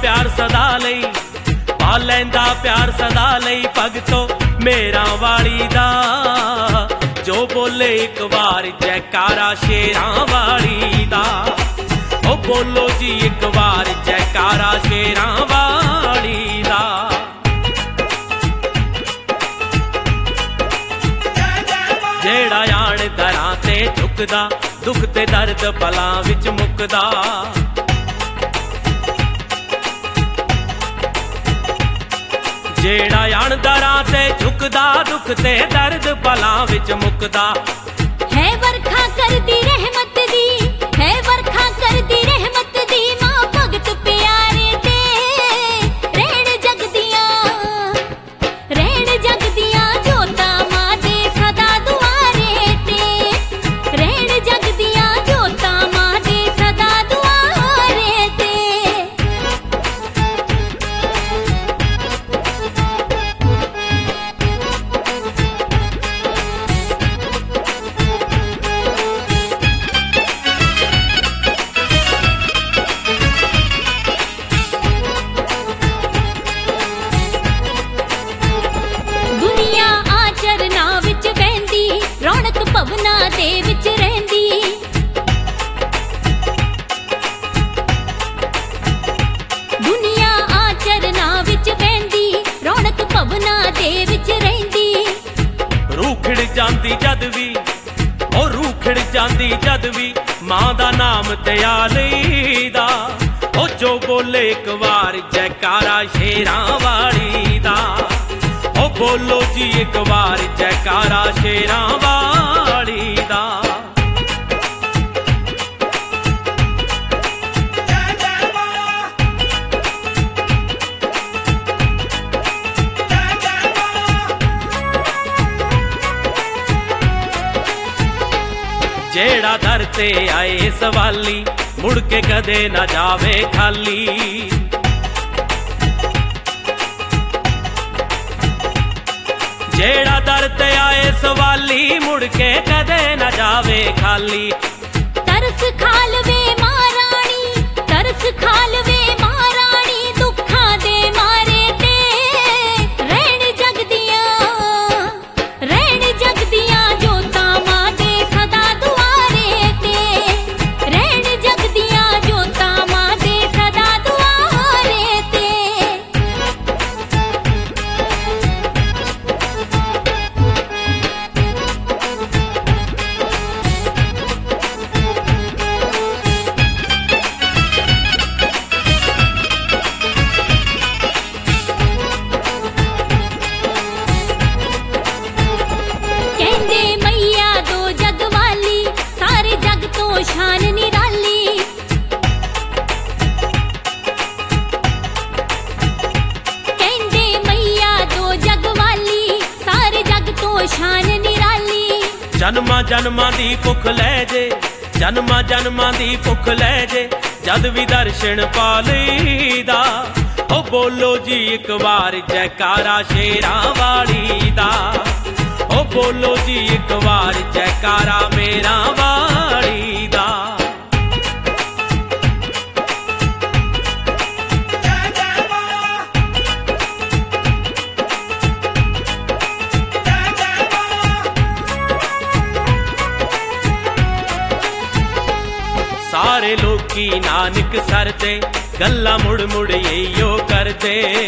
प्यार सदा लई, पा लैंदा प्यार सदा लई भगतो मेरा वाली दा। जो बोले एक बार जयकारा शेरां वाली दा, ओ बोलो जी एक बार जयकारा शेरां वाली दा। जेड़ा आण दरां ते झुकदा, दुख ते दर्द पलां विच मुकदा। जेड़ा आण दरां ते झुकदा, दुख ते दर्द पलां विच मुकदा। है वरखा करदी रहमत दी, है वरखा करदी रहमत दी, मां भगत प्यारे ते रहण जगदियां, रहण जगदियां जोता मां दे सदा दुआरे ते, रहण जगदियां जोता मां दे सदा दुआरे ते। दुनिया आचरना विच बहंदी, रौनक भवना दे विच रहंदी। दुनिया आचरना विच बहंदी, रौनक भवना दे विच रहंदी। रूह खिड़ जांदी जद भी, ओ रूह खिड़ जांदी जद भी, मां दा नाम दयाली दा। ओ जो बोले एक बार जयकारा शेरां वाली दा, ओ बोलो जी एक बार जयकारा शेरां वाली दा। जेड़ा दर ते आए सवाली, मुड़ के कदे ना जावे खाली। जेड़ा दर ते आए सवाली, मुड़ के कदे ना जावे खाली। तरस खालवे महारानी, तरस खालवे महारानी, दुखां दे मारे ते रहण जगदियां, रहण जगदियां जोता मां दे सदा दुआरे ते, रहण जगदियां जोता मां दे सदा दुआरे ते। कहंदे मैया दो जग वाली, सारे जग तो शान निराली। कहंदे मैया दो जग वाली, सारे जग तो शान निराली। जन्मा जन्मां दी भुख लै जे, जन्मा जन्मां दी भुख लै जे, जद भी दर्शन पा लईदा। ओ बोलो जी एक बार जयकारा शेरां वाली दा, ओ बोलो जी एक बार जयकारा मेरा वाली दा। सारे लोकी नानक सर ते गल्ला मुड़ मुड़ इयो करदे।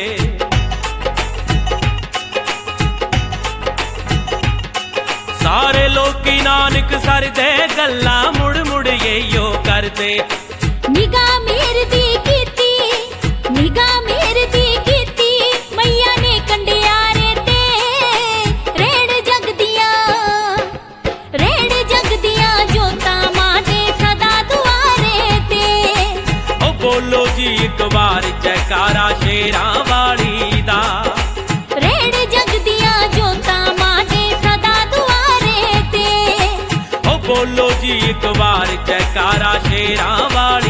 सारे लोकी नानक सर दे गल्ला मुड़ मुड़ इयो करदे। निगाह मेर दी कीती, निगाह मेर दी कीती, मैया ने कंडियारे ते रहण जगदियां, रहण जगदियां जोता मां दे सदा दुआरे ते। ओ बोलो जी एक बार जयकारा शेरां वाली दा, रहण जगदियां जोता मां दे सदा दुआरे ते। ओ बोलो जी एक बार जयकारा शेरां वाली